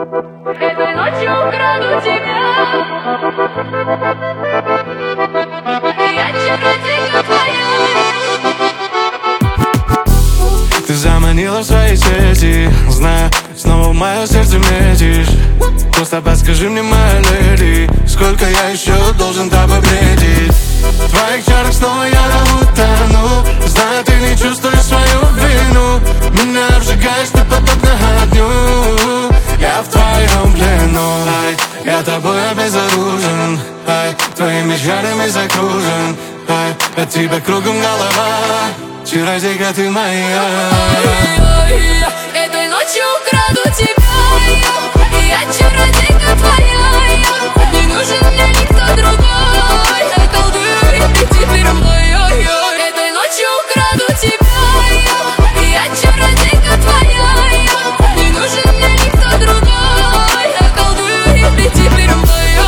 Этой ночью украду тебя. Я чародейка твоя. Ты заманила в свои сети, знаю, снова в мое сердце метишь. Просто подскажи мне, моя леди, сколько я еще должен тобой бредить? В твоих чарах снова я утону. Знаю, ты не чувствуешь свою вину. Меня обжигаешь, ты подобно огню. Я в твоем плену, ай, я тобой обезоружен, ай, твоими чарами закружен, ай, от тебя кругом голова. Чародейка ты моя. Этой ночью украду тебя. Я чародейка твоя. Не нужен мне никто другой. Околдуй ты теперь мной. Этой ночью украду тебя. Я чародейка твоя. Не нужен мне никто другой. Околдуй ты теперь мной.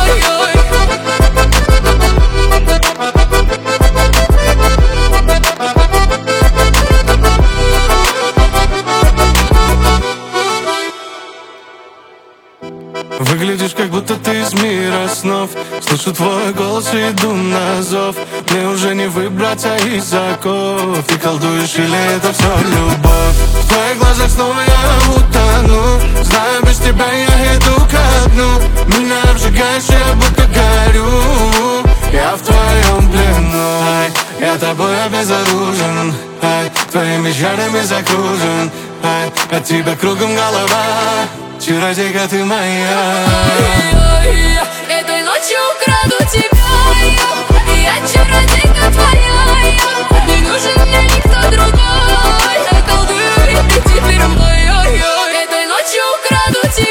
Выглядишь, как будто ты из мира снов. Слышу твой голос и иду на зов. Мне уже не выбраться из оков. Ты колдуешь или это все любовь? В твоих глазах снова я утону. Знаю, без тебя я иду ко дну. Меня обжигаешь, я будто горю. Я в твоем плену, ай, я тобой обезоружен, ай, твоими чарами закружен, ай, от тебя кругом голова. Чародейка ты моя. Этой ночью украду тебя. Я чародейка твоя. Не нужен мне никто другой. Околдуй ты теперь мной. Этой ночью украду тебя.